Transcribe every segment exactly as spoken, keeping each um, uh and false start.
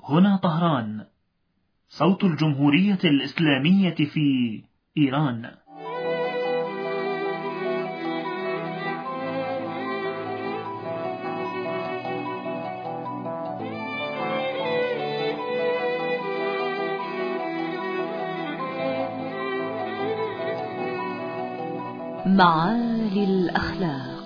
هنا طهران، صوت الجمهورية الإسلامية في إيران. معالي الأخلاق.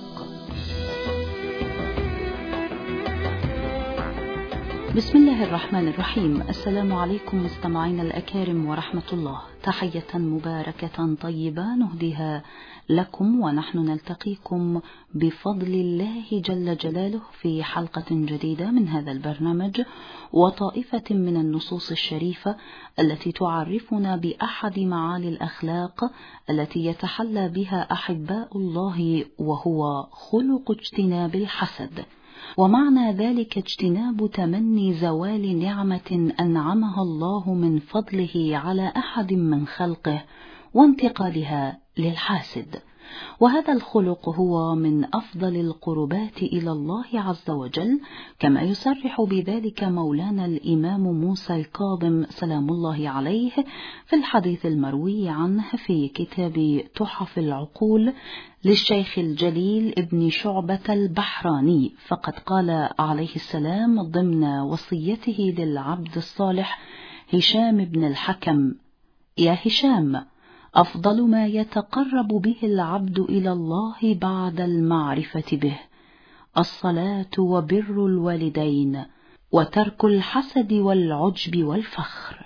بسم الله الرحمن الرحيم. السلام عليكم مستمعين الأكارم ورحمة الله. تحية مباركة طيبة نهديها لكم ونحن نلتقيكم بفضل الله جل جلاله في حلقة جديدة من هذا البرنامج وطائفة من النصوص الشريفة التي تعرفنا بأحد معالي الأخلاق التي يتحلى بها أحباء الله، وهو خلق اجتناب الحسد. ومعنى ذلك اجتناب تمني زوال نعمة أنعمها الله من فضله على أحد من خلقه وانتقالها للحاسد. وهذا الخلق هو من أفضل القربات إلى الله عز وجل، كما يصرح بذلك مولانا الإمام موسى الكاظم سلام الله عليه في الحديث المروي عنه في كتاب تحف العقول للشيخ الجليل ابن شعبة البحراني، فقد قال عليه السلام ضمن وصيته للعبد الصالح هشام بن الحكم: يا هشام، أفضل ما يتقرب به العبد إلى الله بعد المعرفة به الصلاة وبر الوالدين وترك الحسد والعجب والفخر.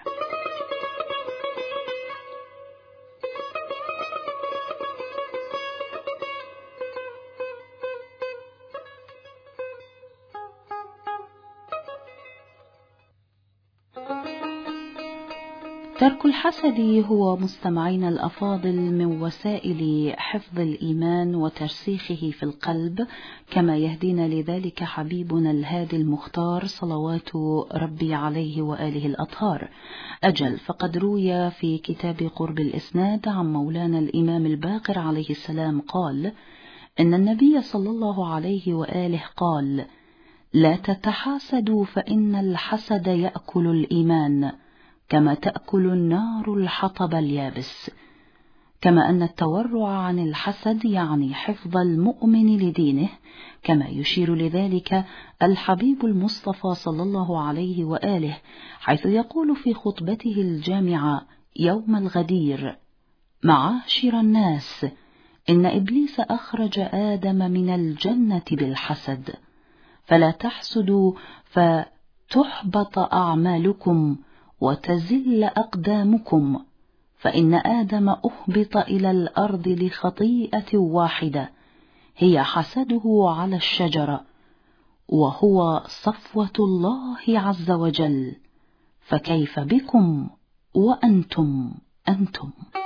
ترك الحسد هو مستمعين الأفاضل من وسائل حفظ الإيمان وترسيخه في القلب، كما يهدينا لذلك حبيبنا الهادي المختار صلوات ربي عليه وآله الأطهار. أجل فقد روي في كتاب قرب الإسناد عن مولانا الإمام الباقر عليه السلام قال إن النبي صلى الله عليه وآله قال: لا تتحاسدوا فإن الحسد يأكل الإيمان كما تأكل النار الحطب اليابس. كما أن التورع عن الحسد يعني حفظ المؤمن لدينه، كما يشير لذلك الحبيب المصطفى صلى الله عليه وآله حيث يقول في خطبته الجامعة يوم الغدير: معاشر الناس، إن إبليس أخرج آدم من الجنة بالحسد، فلا تحسدوا فتحبط أعمالكم وتزل أقدامكم، فإن آدم أهبط إلى الأرض لخطيئة واحدة هي حسده على الشجرة، وهو صفوة الله عز وجل، فكيف بكم وأنتم أنتم؟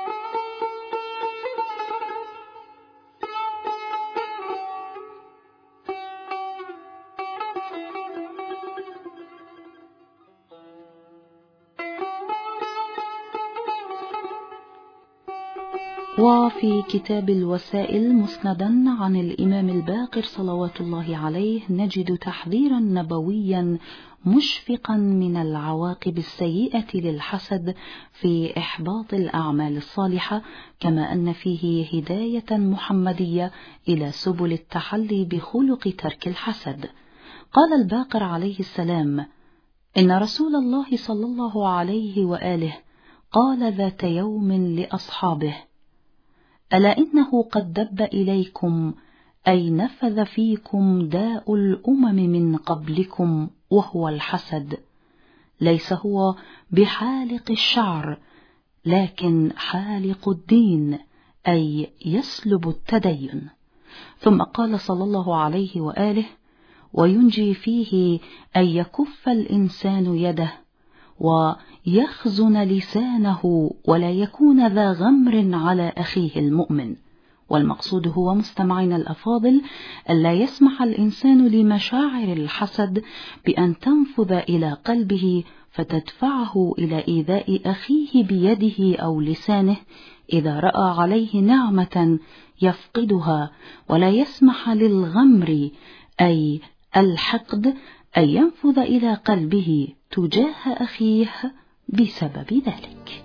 وفي كتاب الوسائل مسندا عن الإمام الباقر صلوات الله عليه نجد تحذيرا نبويا مشفقا من العواقب السيئة للحسد في إحباط الأعمال الصالحة، كما أن فيه هداية محمدية إلى سبل التحلي بخلق ترك الحسد. قال الباقر عليه السلام: إن رسول الله صلى الله عليه وآله قال ذات يوم لأصحابه: ألا إنه قد دب إليكم أي نفذ فيكم داء الأمم من قبلكم وهو الحسد، ليس هو بحالق الشعر لكن حالق الدين، أي يسلب التدين. ثم قال صلى الله عليه وآله: وينجي فيه أن يكف الإنسان يده ويخزن لسانه ولا يكون ذا غمر على أخيه المؤمن. والمقصود هو مستمعين الأفاضل ألا يسمح الإنسان لمشاعر الحسد بأن تنفذ إلى قلبه فتدفعه إلى إيذاء أخيه بيده أو لسانه إذا رأى عليه نعمة يفقدها، ولا يسمح للغمر أي الحقد أن ينفذ إلى قلبه تجاه أخيه بسبب ذلك.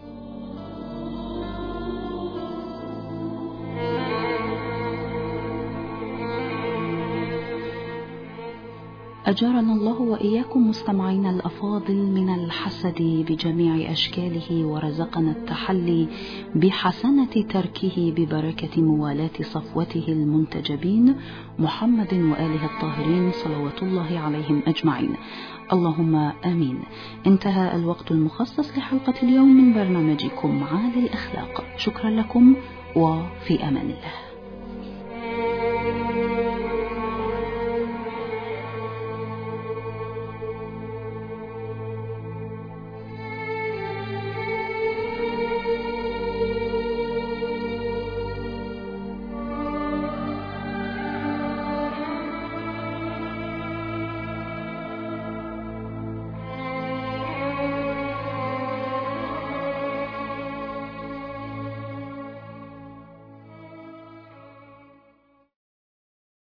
أجارنا الله وإياكم مستمعين الأفاضل من الحسد بجميع أشكاله، ورزقنا التحلي بحسنة تركه ببركة موالاة صفوته المنتجبين محمد وآله الطاهرين صلوات الله عليهم أجمعين، اللهم آمين. انتهى الوقت المخصص لحلقة اليوم من برنامجكم عالي الأخلاق. شكرا لكم وفي أمان الله.